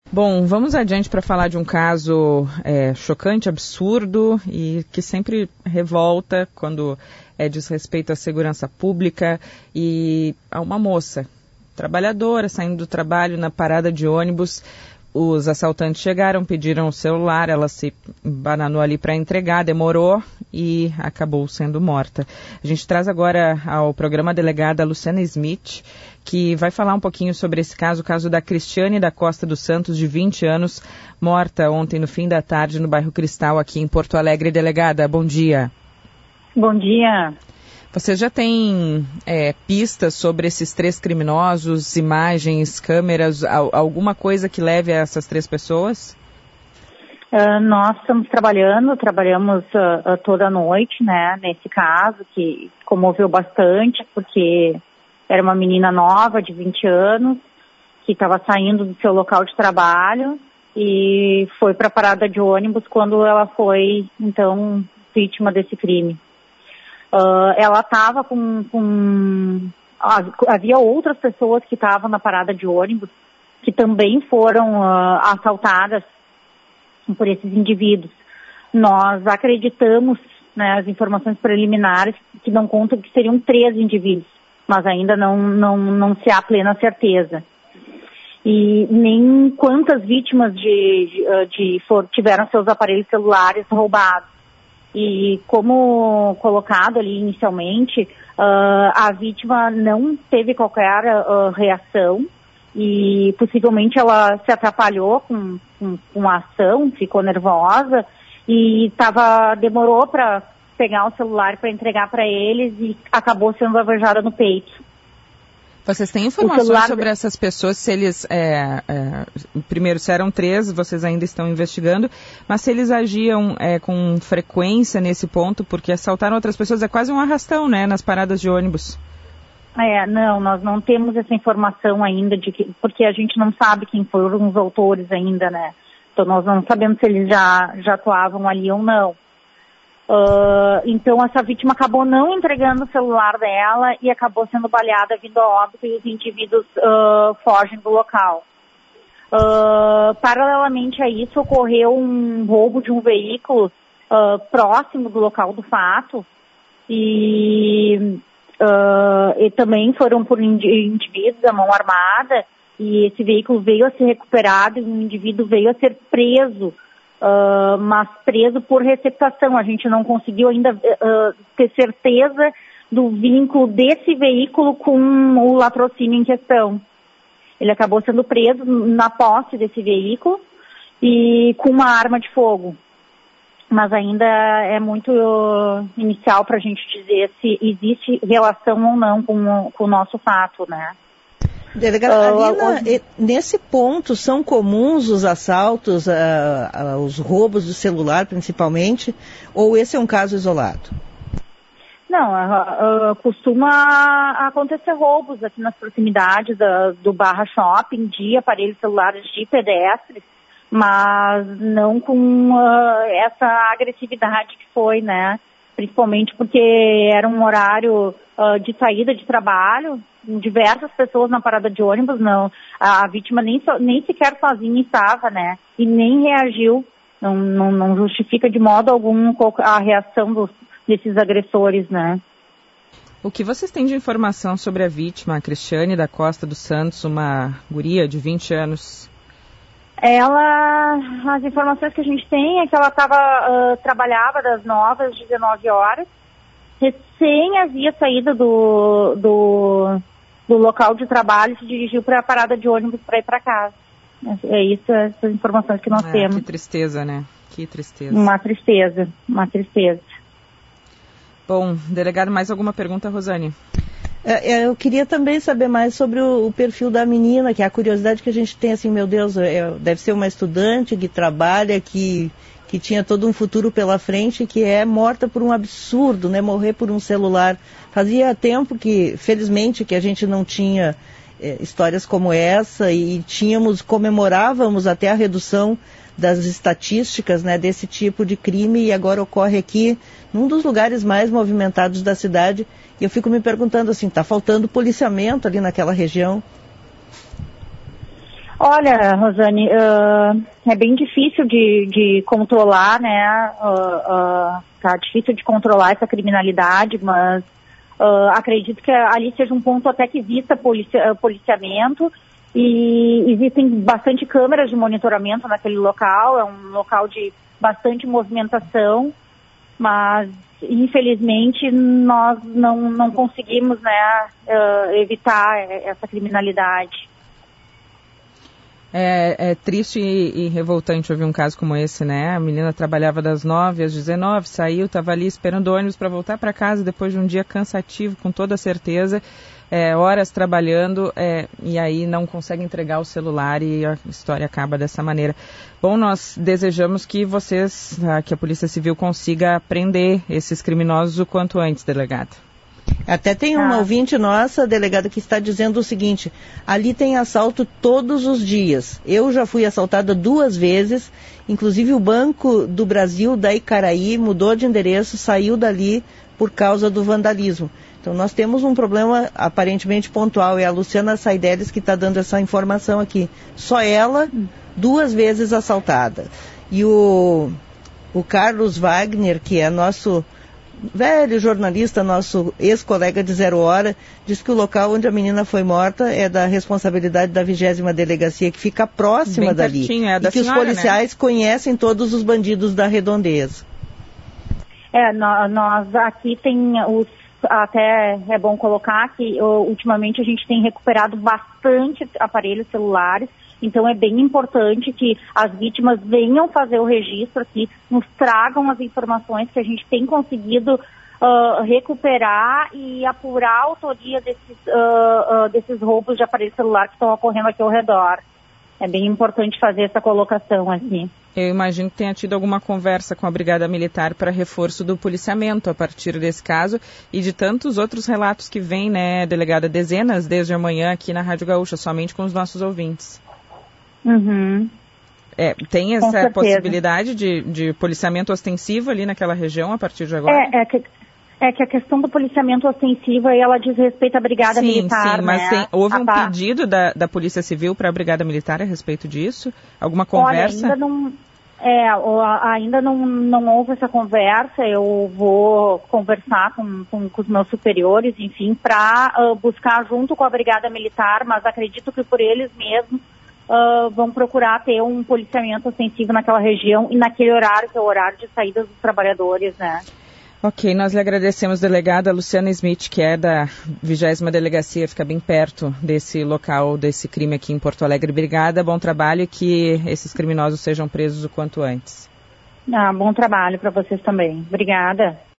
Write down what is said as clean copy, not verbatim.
Bom, vamos adiante para falar de um caso chocante, absurdo e que sempre revolta quando diz respeito à segurança pública e a uma moça trabalhadora saindo do trabalho na parada de ônibus. Os assaltantes chegaram, pediram o celular, ela se bananou ali para entregar, demorou e acabou sendo morta. A gente traz agora ao programa a delegada Luciana Smith, que vai falar um pouquinho sobre esse caso, o caso da Cristiane da Costa dos Santos, de 20 anos, morta ontem no fim da tarde no bairro Cristal, aqui em Porto Alegre. Delegada, bom dia. Bom dia. Você já tem pistas sobre esses 3 criminosos, imagens, câmeras, alguma coisa que leve a essas 3 pessoas? Nós estamos trabalhamos toda a noite, né, nesse caso, que comoveu bastante, porque era uma menina nova, de 20 anos, que estava saindo do seu local de trabalho e foi para a parada de ônibus quando ela foi, então, vítima desse crime. Ela estava havia outras pessoas que estavam na parada de ônibus que também foram assaltadas por esses indivíduos. Nós acreditamos, né, as informações preliminares que não contam que seriam 3 indivíduos, mas ainda não se há plena certeza. E nem quantas vítimas tiveram seus aparelhos celulares roubados. E como colocado ali inicialmente, a vítima não teve qualquer reação e possivelmente ela se atrapalhou com a ação, ficou nervosa e demorou para pegar o celular para entregar para eles e acabou sendo alvejada no peito. Vocês têm informações sobre essas pessoas, se eles, primeiro, se eram 3, vocês ainda estão investigando, mas se eles agiam com frequência nesse ponto, porque assaltaram outras pessoas, é quase um arrastão, né, nas paradas de ônibus. Não, nós não temos essa informação ainda, porque a gente não sabe quem foram os autores ainda, né, então nós não sabemos se eles já atuavam ali ou não. Então essa vítima acabou não entregando o celular dela e acabou sendo baleada vindo a óbito e os indivíduos fogem do local. Paralelamente a isso, ocorreu um roubo de um veículo próximo do local do fato e também foram por indivíduos à mão armada e esse veículo veio a ser recuperado e um indivíduo veio a ser preso. Mas preso por receptação. A gente não conseguiu ainda ter certeza do vínculo desse veículo com o latrocínio em questão. Ele acabou sendo preso na posse desse veículo e com uma arma de fogo. Mas ainda é muito inicial para a gente dizer se existe relação ou não com o nosso fato, né? Delegada, nesse ponto são comuns os assaltos, os roubos do celular principalmente, ou esse é um caso isolado? Não, costuma acontecer roubos aqui nas proximidades do Barra Shopping de aparelhos celulares de pedestres, mas não com essa agressividade que foi, né? Principalmente porque era um horário de saída de trabalho, diversas pessoas na parada de ônibus, não. A vítima nem sequer sozinha estava, né? E nem reagiu. Não justifica de modo algum a reação desses agressores, né? O que vocês têm de informação sobre a vítima, a Cristiane da Costa dos Santos, uma guria de 20 anos? As informações que a gente tem é que ela trabalhava das 9 às 19 horas, recém havia saído do local de trabalho e se dirigiu para a parada de ônibus para ir para casa. É isso, essas informações que nós temos. Que tristeza, né? Que tristeza. Uma tristeza. Bom, delegado, mais alguma pergunta, Rosane? Eu queria também saber mais sobre o perfil da menina, que é a curiosidade que a gente tem, assim, meu Deus, deve ser uma estudante que trabalha, que tinha todo um futuro pela frente, que é morta por um absurdo, né, morrer por um celular. Fazia tempo que, felizmente, que a gente não tinha histórias como essa e comemorávamos até a redução das estatísticas, né, desse tipo de crime, e agora ocorre aqui num dos lugares mais movimentados da cidade. E eu fico me perguntando assim, está faltando policiamento ali naquela região? Olha, Rosane, é bem difícil de controlar, né? Tá difícil de controlar essa criminalidade, mas acredito que ali seja um ponto até que exista policiamento e existem bastante câmeras de monitoramento naquele local, é um local de bastante movimentação, mas infelizmente nós não conseguimos, né, evitar essa criminalidade. É triste e revoltante ouvir um caso como esse, né? A menina trabalhava das 9 às 19, saiu, estava ali esperando o ônibus para voltar para casa depois de um dia cansativo, com toda certeza, horas trabalhando, e aí não consegue entregar o celular e a história acaba dessa maneira. Bom, nós desejamos que que a Polícia Civil consiga prender esses criminosos o quanto antes, delegado. Até tem uma ouvinte nossa, delegada, que está dizendo o seguinte: ali tem assalto todos os dias. Eu já fui assaltada 2 vezes, inclusive o Banco do Brasil da Icaraí mudou de endereço, saiu dali por causa do vandalismo. Então nós temos um problema aparentemente pontual, é a Luciana Saideles que está dando essa informação aqui. Só ela, 2 vezes assaltada. E o Carlos Wagner, que é nosso velho jornalista, nosso ex-colega de 0 Hora, diz que o local onde a menina foi morta é da responsabilidade da 20ª Delegacia, que fica próxima bem dali. Pertinho, da e que senhora, os policiais, né, conhecem todos os bandidos da redondeza. Nós aqui até é bom colocar que ultimamente a gente tem recuperado bastante aparelhos celulares. Então é bem importante que as vítimas venham fazer o registro aqui, nos tragam as informações que a gente tem conseguido recuperar e apurar a autoria desses roubos de aparelho celular que estão ocorrendo aqui ao redor. É bem importante fazer essa colocação aqui. Eu imagino que tenha tido alguma conversa com a Brigada Militar para reforço do policiamento a partir desse caso e de tantos outros relatos que vêm, né, delegada, dezenas desde amanhã aqui na Rádio Gaúcha, somente com os nossos ouvintes. Uhum. Tem essa possibilidade de policiamento ostensivo ali naquela região a partir de agora? Que a questão do policiamento ostensivo aí, ela diz respeito à Brigada Militar. Sim, mas né? Houve um pedido da Polícia Civil para a Brigada Militar a respeito disso? Alguma conversa? Olha, ainda não houve essa conversa. Eu vou conversar com os meus superiores, enfim, para buscar junto com a Brigada Militar, mas acredito que por eles mesmos vão procurar ter um policiamento ostensivo naquela região e naquele horário, que é o horário de saída dos trabalhadores, né? Ok, nós lhe agradecemos, delegada Luciana Smith, que é da 20ª Delegacia, fica bem perto desse local, desse crime aqui em Porto Alegre. Obrigada, bom trabalho e que esses criminosos sejam presos o quanto antes. Bom trabalho para vocês também. Obrigada.